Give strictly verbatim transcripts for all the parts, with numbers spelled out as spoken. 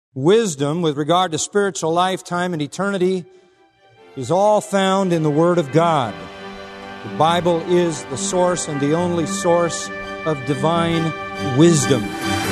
Wisdom with regard to spiritual life, time, and eternity is all found in the Word of God. The Bible is the source and the only source of divine wisdom.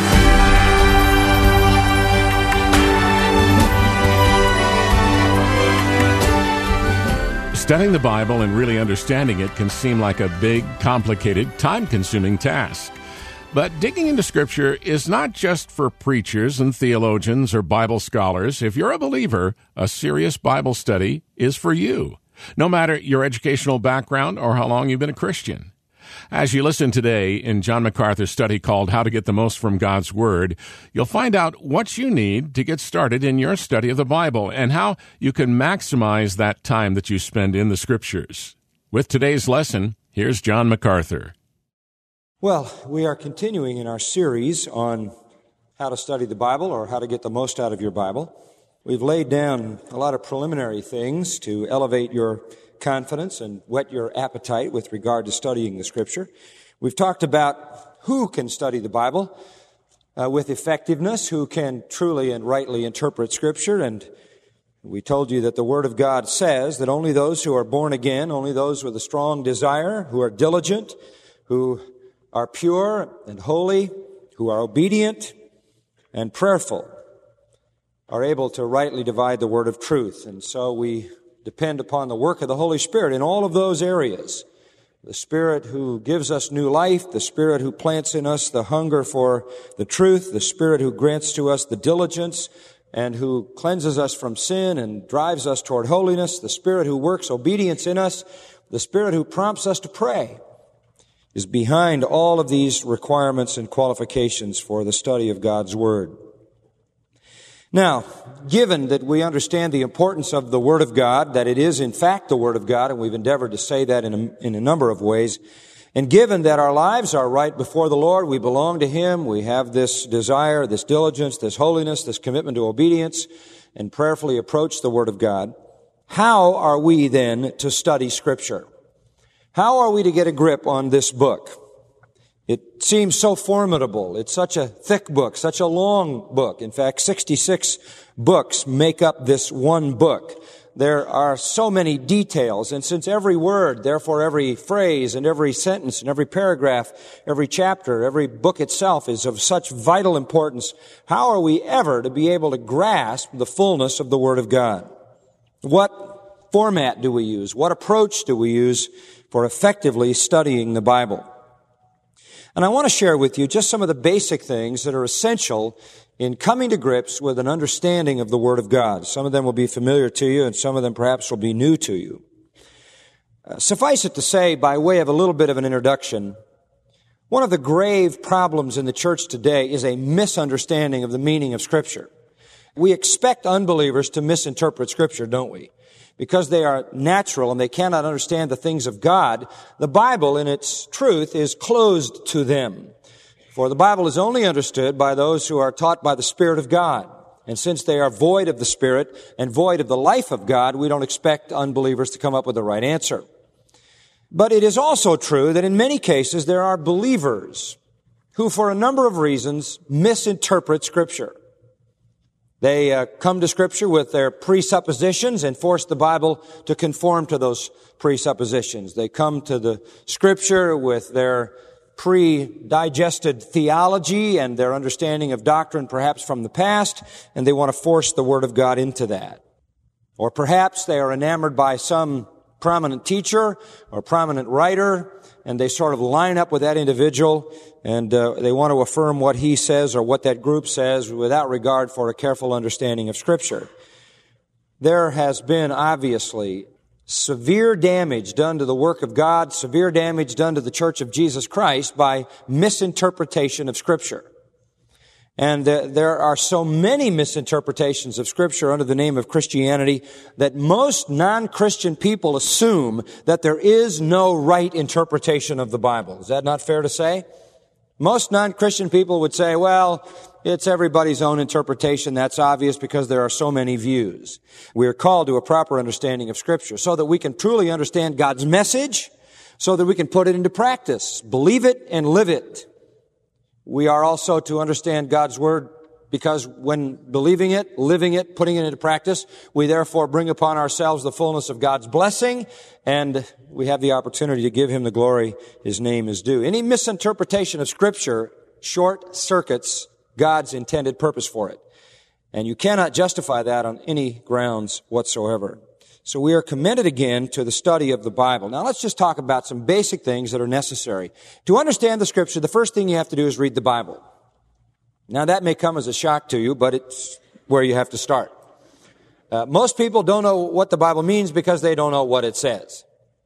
Studying the Bible and really understanding it can seem like a big, complicated, time-consuming task. But digging into Scripture is not just for preachers and theologians or Bible scholars. If you're a believer, a serious Bible study is for you, no matter your educational background or how long you've been a Christian. As you listen today in John MacArthur's study called How to Get the Most from God's Word, you'll find out what you need to get started in your study of the Bible and how you can maximize that time that you spend in the Scriptures. With today's lesson, here's John MacArthur. Well, we are continuing in our series on how to study the Bible or how to get the most out of your Bible. We've laid down a lot of preliminary things to elevate your confidence and whet your appetite with regard to studying the Scripture. We've talked about who can study the Bible uh, with effectiveness, who can truly and rightly interpret Scripture, and we told you that the Word of God says that only those who are born again, only those with a strong desire, who are diligent, who are pure and holy, who are obedient and prayerful, are able to rightly divide the word of truth. And so we depend upon the work of the Holy Spirit in all of those areas. The Spirit who gives us new life, the Spirit who plants in us the hunger for the truth, the Spirit who grants to us the diligence and who cleanses us from sin and drives us toward holiness, the Spirit who works obedience in us, the Spirit who prompts us to pray, is behind all of these requirements and qualifications for the study of God's Word. Now, given that we understand the importance of the Word of God, that it is in fact the Word of God, and we've endeavored to say that in a, in a number of ways, and given that our lives are right before the Lord, we belong to Him, we have this desire, this diligence, this holiness, this commitment to obedience, and prayerfully approach the Word of God, how are we then to study Scripture? How are we to get a grip on this book? It seems so formidable. It's such a thick book, such a long book. In fact, sixty-six books make up this one book. There are so many details, and since every word, therefore every phrase and every sentence and every paragraph, every chapter, every book itself is of such vital importance, how are we ever to be able to grasp the fullness of the Word of God? What format do we use? What approach do we use for effectively studying the Bible? And I want to share with you just some of the basic things that are essential in coming to grips with an understanding of the Word of God. Some of them will be familiar to you, and some of them perhaps will be new to you. Uh, suffice it to say, by way of a little bit of an introduction, one of the grave problems in the church today is a misunderstanding of the meaning of Scripture. We expect unbelievers to misinterpret Scripture, don't we? Because they are natural and they cannot understand the things of God, the Bible in its truth is closed to them. For the Bible is only understood by those who are taught by the Spirit of God. And since they are void of the Spirit and void of the life of God, we don't expect unbelievers to come up with the right answer. But it is also true that in many cases there are believers who, for a number of reasons, misinterpret Scripture. They uh, come to Scripture with their presuppositions and force the Bible to conform to those presuppositions. They come to the Scripture with their pre-digested theology and their understanding of doctrine perhaps from the past, and they want to force the Word of God into that. Or perhaps they are enamored by some prominent teacher or prominent writer, and they sort of line up with that individual, and uh, they want to affirm what he says or what that group says without regard for a careful understanding of Scripture. There has been, obviously, severe damage done to the work of God, severe damage done to the Church of Jesus Christ by misinterpretation of Scripture. And uh, there are so many misinterpretations of Scripture under the name of Christianity that most non-Christian people assume that there is no right interpretation of the Bible. Is that not fair to say? Most non-Christian people would say, well, it's everybody's own interpretation. That's obvious because there are so many views. We are called to a proper understanding of Scripture so that we can truly understand God's message, so that we can put it into practice, believe it and live it. We are also to understand God's Word because when believing it, living it, putting it into practice, we therefore bring upon ourselves the fullness of God's blessing, and we have the opportunity to give Him the glory His name is due. Any misinterpretation of Scripture short circuits God's intended purpose for it. And you cannot justify that on any grounds whatsoever. So we are commended again to the study of the Bible. Now let's just talk about some basic things that are necessary. To understand the Scripture, the first thing you have to do is read the Bible. Now that may come as a shock to you, but it's where you have to start. Uh, most people don't know what the Bible means because they don't know what it says.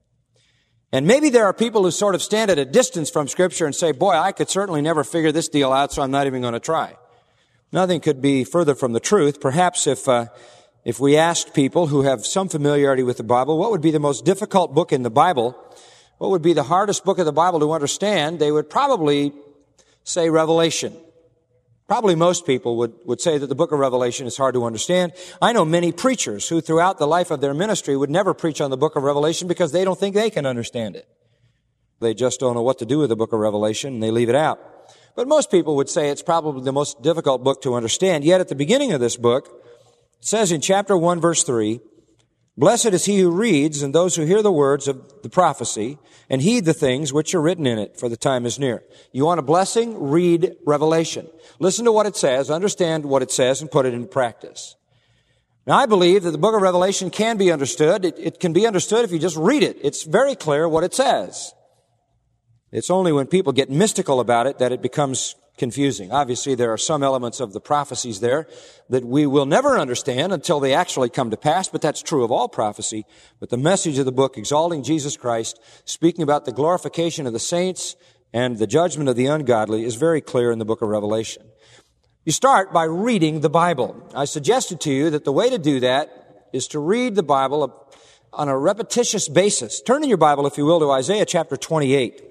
And maybe there are people who sort of stand at a distance from Scripture and say, boy, I could certainly never figure this deal out, so I'm not even going to try. Nothing could be further from the truth. Perhaps if uh, if we asked people who have some familiarity with the Bible, what would be the most difficult book in the Bible, what would be the hardest book of the Bible to understand, they would probably say Revelation. Probably most people would, would say that the book of Revelation is hard to understand. I know many preachers who throughout the life of their ministry would never preach on the book of Revelation because they don't think they can understand it. They just don't know what to do with the book of Revelation and they leave it out. But most people would say it's probably the most difficult book to understand. Yet at the beginning of this book, it says in chapter one, verse three, blessed is he who reads and those who hear the words of the prophecy and heed the things which are written in it, for the time is near. You want a blessing? Read Revelation. Listen to what it says, understand what it says, and put it into practice. Now, I believe that the book of Revelation can be understood. It, it can be understood if you just read it. It's very clear what it says. It's only when people get mystical about it that it becomes confusing. Obviously, there are some elements of the prophecies there that we will never understand until they actually come to pass, but that's true of all prophecy. But the message of the book, exalting Jesus Christ, speaking about the glorification of the saints and the judgment of the ungodly, is very clear in the book of Revelation. You start by reading the Bible. I suggested to you that the way to do that is to read the Bible on a repetitious basis. Turn in your Bible, if you will, to Isaiah chapter twenty-eight.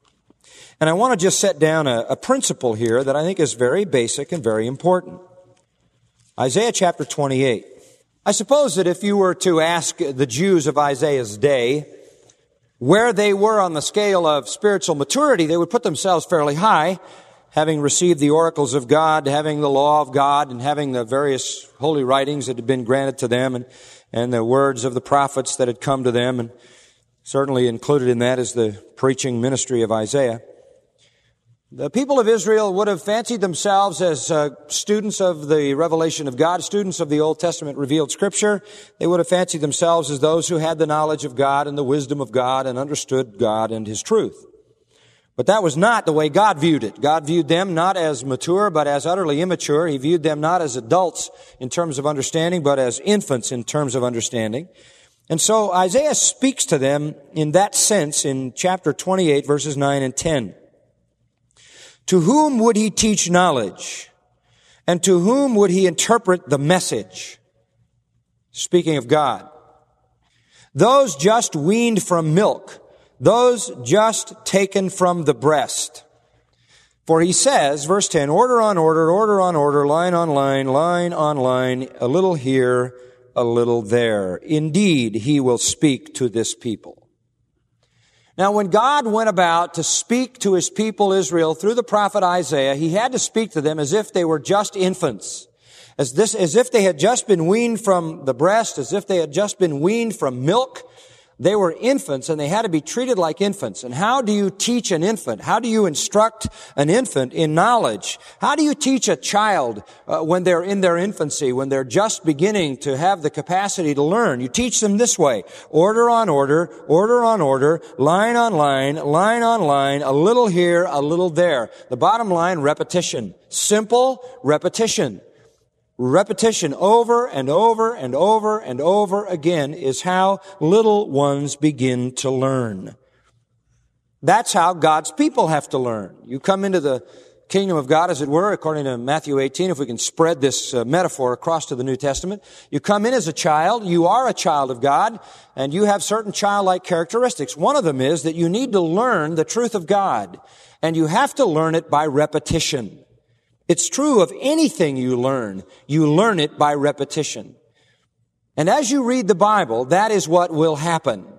And I want to just set down a, a principle here that I think is very basic and very important. Isaiah chapter twenty-eight. I suppose that if you were to ask the Jews of Isaiah's day where they were on the scale of spiritual maturity, they would put themselves fairly high, having received the oracles of God, having the law of God, and having the various holy writings that had been granted to them, and, and the words of the prophets that had come to them, and certainly included in that is the preaching ministry of Isaiah. The people of Israel would have fancied themselves as uh, students of the revelation of God, students of the Old Testament revealed Scripture. They would have fancied themselves as those who had the knowledge of God and the wisdom of God and understood God and His truth. But that was not the way God viewed it. God viewed them not as mature, but as utterly immature. He viewed them not as adults in terms of understanding, but as infants in terms of understanding. And so Isaiah speaks to them in that sense in chapter twenty-eight, verses nine and ten. To whom would he teach knowledge? And to whom would he interpret the message? Speaking of God. Those just weaned from milk, those just taken from the breast. For he says, verse ten, order on order, order on order, line on line, line on line, a little here, a little there. Indeed, he will speak to this people. Now, when God went about to speak to His people Israel through the prophet Isaiah, He had to speak to them as if they were just infants, as this, as if they had just been weaned from the breast, as if they had just been weaned from milk. They were infants and they had to be treated like infants. And how do you teach an infant? How do you instruct an infant in knowledge? How do you teach a child uh, when they're in their infancy, when they're just beginning to have the capacity to learn? You teach them this way. Order on order, order on order, line on line, line on line, a little here, a little there. The bottom line, repetition. Simple repetition. Repetition over and over and over and over again is how little ones begin to learn. That's how God's people have to learn. You come into the kingdom of God, as it were, according to Matthew eighteen, if we can spread this uh, metaphor across to the New Testament. You come in as a child, you are a child of God, and you have certain childlike characteristics. One of them is that you need to learn the truth of God, and you have to learn it by repetition. It's true of anything you learn. You learn it by repetition. And as you read the Bible, that is what will happen.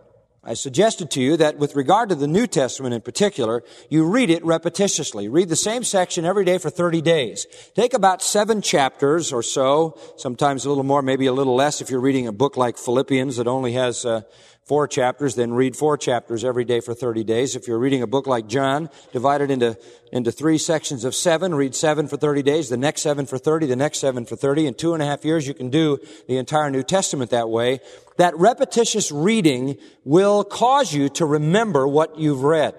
I suggested to you that with regard to the New Testament in particular, you read it repetitiously. Read the same section every day for thirty days. Take about seven chapters or so, sometimes a little more, maybe a little less if you're reading a book like Philippians that only has uh, four chapters, then read four chapters every day for thirty days. If you're reading a book like John, divide it into, into three sections of seven, read seven for thirty days, the next seven for thirty, the next seven for thirty. In two and a half years, you can do the entire New Testament that way. That repetitious reading will cause you to remember what you've read.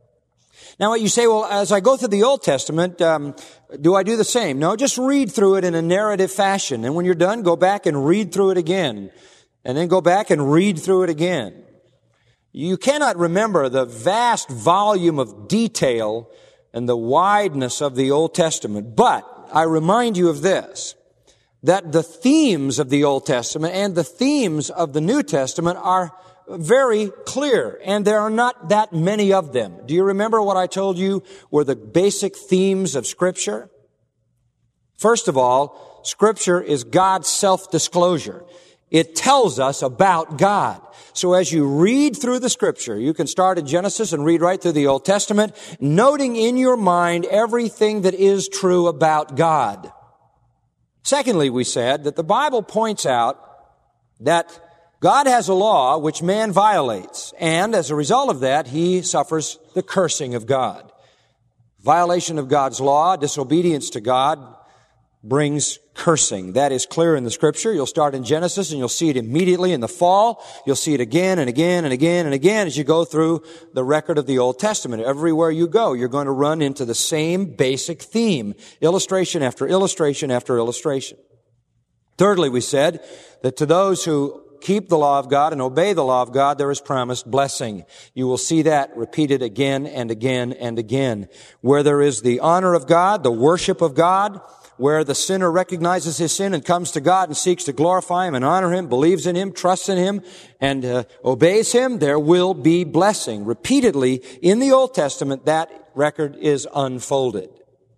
Now, you say, well, as I go through the Old Testament, um, do I do the same? No, just read through it in a narrative fashion. And when you're done, go back and read through it again. And then go back and read through it again. You cannot remember the vast volume of detail and the wideness of the Old Testament. But I remind you of this, that the themes of the Old Testament and the themes of the New Testament are very clear, and there are not that many of them. Do you remember what I told you were the basic themes of Scripture? First of all, Scripture is God's self-disclosure. It tells us about God. So as you read through the Scripture, you can start in Genesis and read right through the Old Testament, noting in your mind everything that is true about God. Secondly, we said that the Bible points out that God has a law which man violates, and as a result of that, he suffers the cursing of God. Violation of God's law, disobedience to God, brings cursing. That is clear in the Scripture. You'll start in Genesis and you'll see it immediately in the fall. You'll see it again and again and again and again as you go through the record of the Old Testament. Everywhere you go, you're going to run into the same basic theme, illustration after illustration after illustration. Thirdly, we said that to those who keep the law of God and obey the law of God, there is promised blessing. You will see that repeated again and again and again. Where there is the honor of God, the worship of God, where the sinner recognizes his sin and comes to God and seeks to glorify Him and honor Him, believes in Him, trusts in Him, and uh, obeys Him, there will be blessing. Repeatedly, in the Old Testament, that record is unfolded.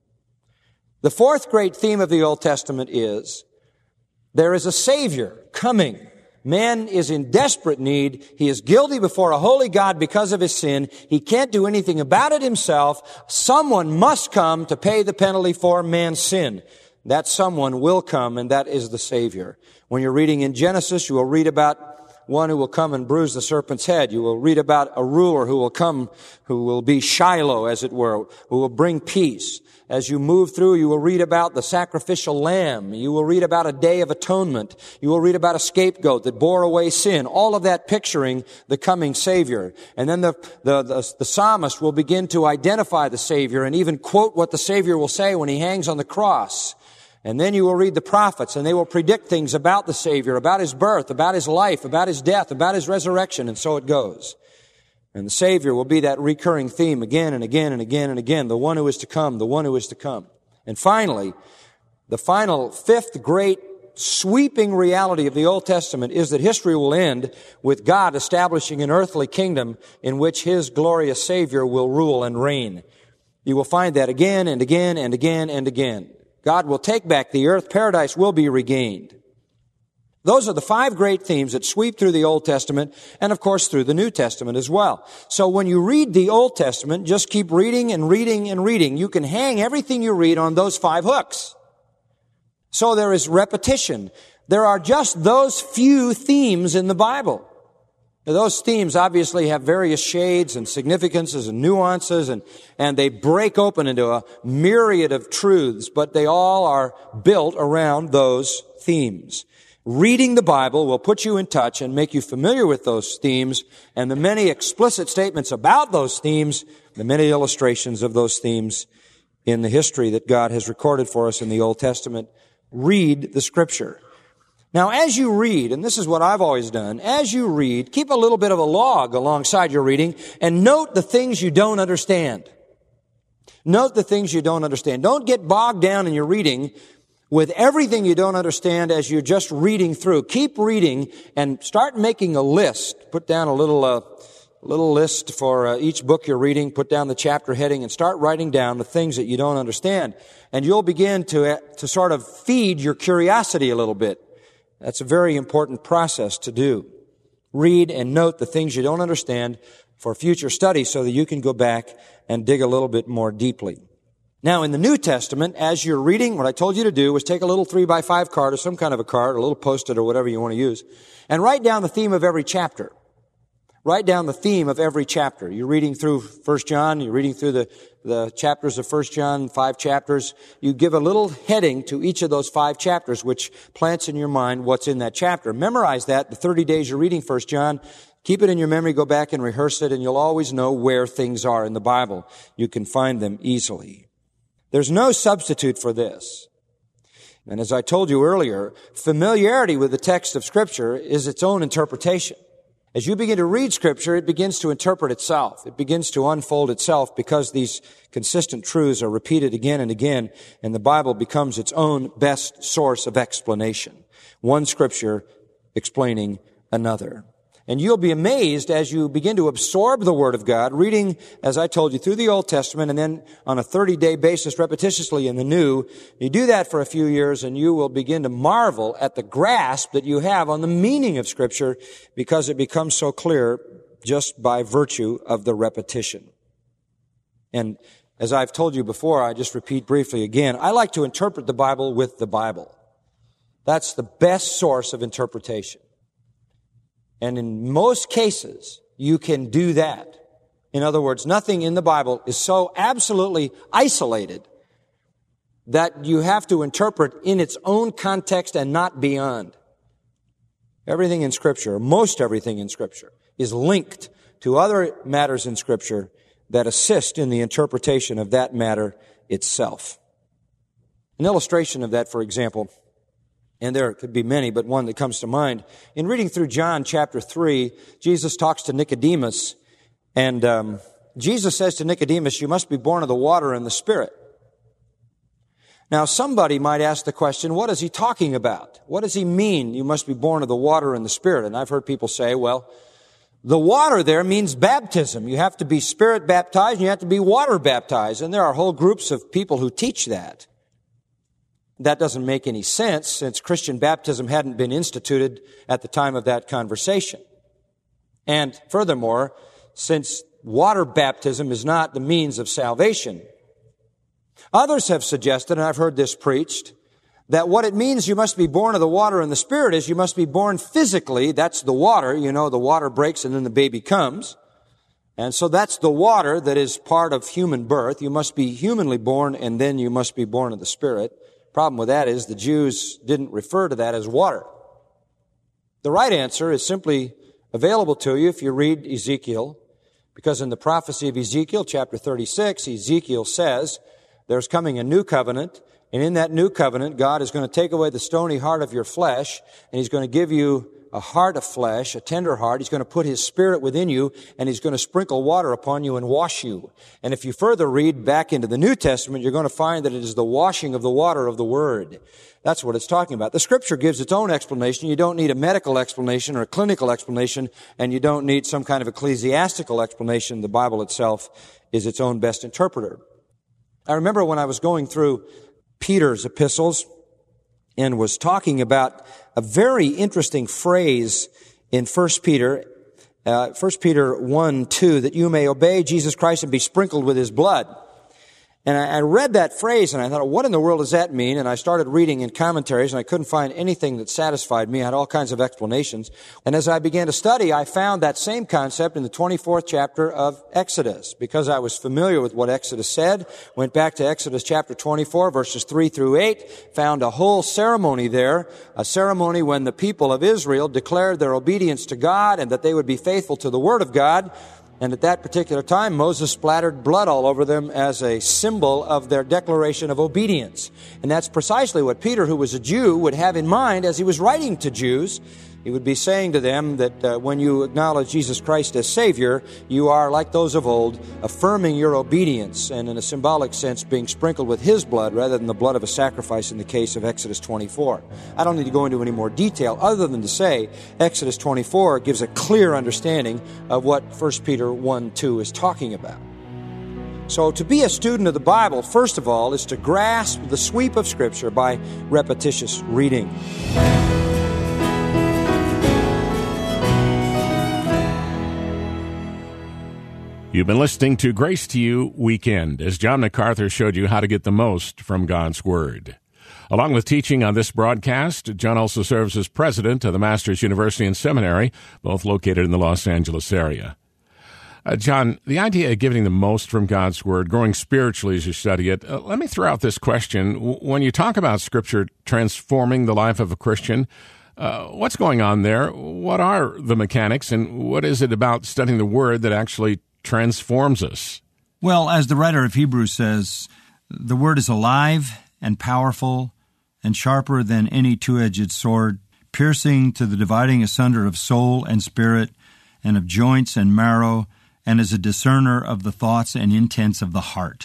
The fourth great theme of the Old Testament is there is a Savior coming. Man is in desperate need. He is guilty before a holy God because of his sin. He can't do anything about it himself. Someone must come to pay the penalty for man's sin. That someone will come, and that is the Savior. When you're reading in Genesis, you will read about one who will come and bruise the serpent's head. You will read about a ruler who will come, who will be Shiloh, as it were, who will bring peace. As you move through, you will read about the sacrificial lamb. You will read about a day of atonement. You will read about a scapegoat that bore away sin. All of that picturing the coming Savior. And then the, the, the, the psalmist will begin to identify the Savior and even quote what the Savior will say when He hangs on the cross. And then you will read the prophets, and they will predict things about the Savior, about His birth, about His life, about His death, about His resurrection, and so it goes. And the Savior will be that recurring theme again and again and again and again, the one who is to come, the one who is to come. And finally, the final fifth great sweeping reality of the Old Testament is that history will end with God establishing an earthly kingdom in which His glorious Savior will rule and reign. You will find that again and again and again and again. God will take back the earth. Paradise will be regained. Those are the five great themes that sweep through the Old Testament and, of course, through the New Testament as well. So when you read the Old Testament, just keep reading and reading and reading. You can hang everything you read on those five hooks. So there is repetition. There are just those few themes in the Bible. Now, those themes obviously have various shades and significances and nuances, and, and they break open into a myriad of truths, but they all are built around those themes. Reading the Bible will put you in touch and make you familiar with those themes and the many explicit statements about those themes, the many illustrations of those themes in the history that God has recorded for us in the Old Testament. Read the Scripture. Now, as you read, and this is what I've always done, as you read, keep a little bit of a log alongside your reading and note the things you don't understand. Note the things you don't understand. Don't get bogged down in your reading with everything you don't understand as you're just reading through. Keep reading and start making a list. Put down a little uh, little list for uh, each book you're reading. Put down the chapter heading and start writing down the things that you don't understand. And you'll begin to, uh, to sort of feed your curiosity a little bit. That's a very important process to do. Read and note the things you don't understand for future study so that you can go back and dig a little bit more deeply. Now, in the New Testament, as you're reading, what I told you to do was take a little three by five card or some kind of a card, a little Post-it or whatever you want to use, and write down the theme of every chapter. Write down the theme of every chapter. You're reading through First John, you're reading through the, the chapters of First John, five chapters. You give a little heading to each of those five chapters, which plants in your mind what's in that chapter. Memorize that the thirty days you're reading First John. Keep it in your memory, go back and rehearse it, and you'll always know where things are in the Bible. You can find them easily. There's no substitute for this. And as I told you earlier, familiarity with the text of Scripture is its own interpretation. As you begin to read Scripture, it begins to interpret itself. It begins to unfold itself because these consistent truths are repeated again and again, and the Bible becomes its own best source of explanation. One Scripture explaining another. And you'll be amazed as you begin to absorb the Word of God, reading, as I told you, through the Old Testament and then on a thirty-day basis repetitiously in the New. You do that for a few years and you will begin to marvel at the grasp that you have on the meaning of Scripture because it becomes so clear just by virtue of the repetition. And as I've told you before, I just repeat briefly again, I like to interpret the Bible with the Bible. That's the best source of interpretation. And in most cases, you can do that. In other words, nothing in the Bible is so absolutely isolated that you have to interpret in its own context and not beyond. Everything in Scripture, most everything in Scripture, is linked to other matters in Scripture that assist in the interpretation of that matter itself. An illustration of that, for example, and there could be many, but one that comes to mind. In reading through John chapter three, Jesus talks to Nicodemus, and um, Jesus says to Nicodemus, you must be born of the water and the Spirit. Now, somebody might ask the question, what is he talking about? What does he mean, you must be born of the water and the Spirit? And I've heard people say, well, the water there means baptism. You have to be Spirit baptized and you have to be water baptized. And there are whole groups of people who teach that. That doesn't make any sense since Christian baptism hadn't been instituted at the time of that conversation. And furthermore, since water baptism is not the means of salvation, others have suggested, and I've heard this preached, that what it means you must be born of the water and the Spirit is you must be born physically. That's the water. You know, the water breaks and then the baby comes. And so that's the water that is part of human birth. You must be humanly born and then you must be born of the Spirit. Problem with that is the Jews didn't refer to that as water. The right answer is simply available to you if you read Ezekiel, because in the prophecy of Ezekiel, chapter thirty-six, Ezekiel says, there's coming a new covenant, and in that new covenant, God is going to take away the stony heart of your flesh, and He's going to give you a heart of flesh, a tender heart. He's going to put His Spirit within you, and He's going to sprinkle water upon you and wash you. And if you further read back into the New Testament, you're going to find that it is the washing of the water of the Word. That's what it's talking about. The Scripture gives its own explanation. You don't need a medical explanation or a clinical explanation, and you don't need some kind of ecclesiastical explanation. The Bible itself is its own best interpreter. I remember when I was going through Peter's epistles and was talking about a very interesting phrase in First Peter, uh, First Peter one two, that you may obey Jesus Christ and be sprinkled with His blood. And I, I read that phrase and I thought, what in the world does that mean? And I started reading in commentaries and I couldn't find anything that satisfied me. I had all kinds of explanations. And as I began to study, I found that same concept in the twenty-fourth chapter of Exodus. Because I was familiar with what Exodus said, went back to Exodus chapter twenty-four, verses three through eight, found a whole ceremony there, a ceremony when the people of Israel declared their obedience to God and that they would be faithful to the Word of God. And at that particular time, Moses splattered blood all over them as a symbol of their declaration of obedience. And that's precisely what Peter, who was a Jew, would have in mind as he was writing to Jews. He would be saying to them that uh, when you acknowledge Jesus Christ as Savior, you are, like those of old, affirming your obedience and in a symbolic sense being sprinkled with His blood rather than the blood of a sacrifice in the case of Exodus twenty-four. I don't need to go into any more detail other than to say Exodus twenty-four gives a clear understanding of what First Peter one two is talking about. So to be a student of the Bible, first of all, is to grasp the sweep of Scripture by repetitious reading. You've been listening to Grace to You Weekend, as John MacArthur showed you how to get the most from God's Word. Along with teaching on this broadcast, John also serves as president of the Masters University and Seminary, both located in the Los Angeles area. Uh, John, the idea of getting the most from God's Word, growing spiritually as you study it, uh, let me throw out this question. When you talk about Scripture transforming the life of a Christian, uh, what's going on there? What are the mechanics, and what is it about studying the Word that actually transforms us? Well, as the writer of Hebrews says, the Word is alive and powerful and sharper than any two-edged sword, piercing to the dividing asunder of soul and spirit and of joints and marrow, and is a discerner of the thoughts and intents of the heart.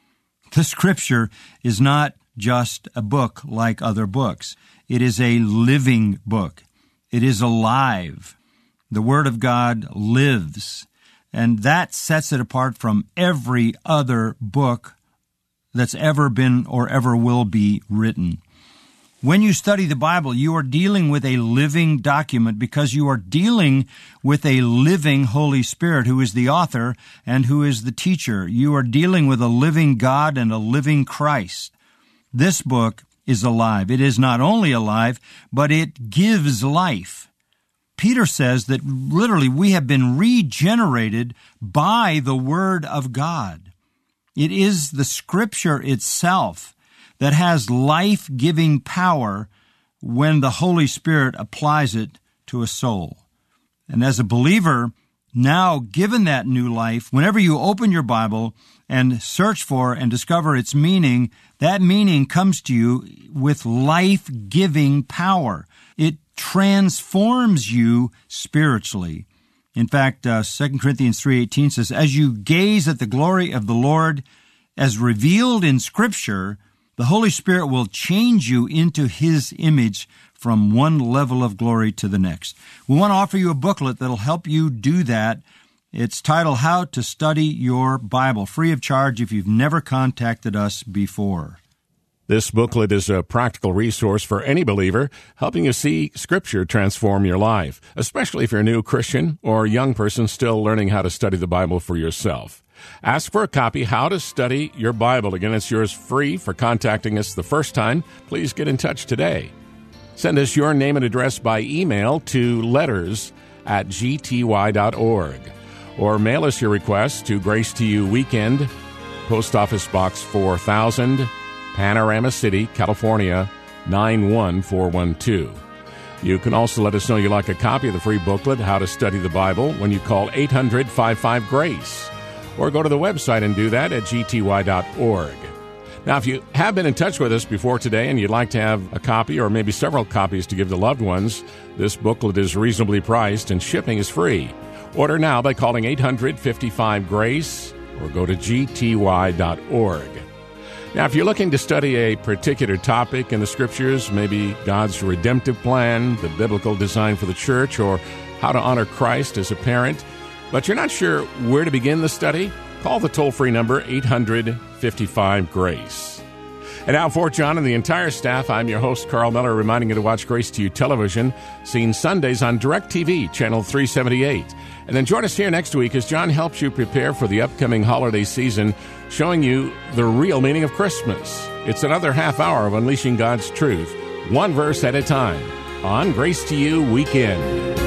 The Scripture is not just a book like other books. It is a living book. It is alive. The Word of God lives, and that sets it apart from every other book that's ever been or ever will be written. When you study the Bible, you are dealing with a living document because you are dealing with a living Holy Spirit who is the author and who is the teacher. You are dealing with a living God and a living Christ. This book is alive. It is not only alive, but it gives life. Peter says that literally we have been regenerated by the Word of God. It is the Scripture itself that has life-giving power when the Holy Spirit applies it to a soul. And as a believer, now given that new life, whenever you open your Bible and search for and discover its meaning, that meaning comes to you with life-giving power. It transforms you spiritually. In fact, uh, Second Corinthians three eighteen says, as you gaze at the glory of the Lord as revealed in Scripture, the Holy Spirit will change you into His image from one level of glory to the next. We want to offer you a booklet that'll help you do that. It's titled How to Study Your Bible, free of charge if you've never contacted us before. This booklet is a practical resource for any believer, helping you see Scripture transform your life, especially if you're a new Christian or a young person still learning how to study the Bible for yourself. Ask for a copy, How to Study Your Bible. Again, it's yours free for contacting us the first time. Please get in touch today. Send us your name and address by email to letters at g t y dot org, or mail us your request to Grace to You Weekend, Post Office Box four thousand, Panorama City, California, nine one four one two. You can also let us know you like a copy of the free booklet, How to Study the Bible, when you call eight hundred, five five, GRACE. Or go to the website and do that at g t y dot org. Now, if you have been in touch with us before today and you'd like to have a copy or maybe several copies to give to loved ones, this booklet is reasonably priced and shipping is free. Order now by calling eight hundred, fifty-five, GRACE or go to g t y dot org. Now, if you're looking to study a particular topic in the Scriptures, maybe God's redemptive plan, the biblical design for the church, or how to honor Christ as a parent, but you're not sure where to begin the study, call the toll-free number eight hundred, fifty-five, GRACE. And now for John and the entire staff, I'm your host, Carl Miller, reminding you to watch Grace to You television, seen Sundays on DirecTV, channel three seventy-eight. And then join us here next week as John helps you prepare for the upcoming holiday season, showing you the real meaning of Christmas. It's another half hour of unleashing God's truth, one verse at a time, on Grace to You Weekend.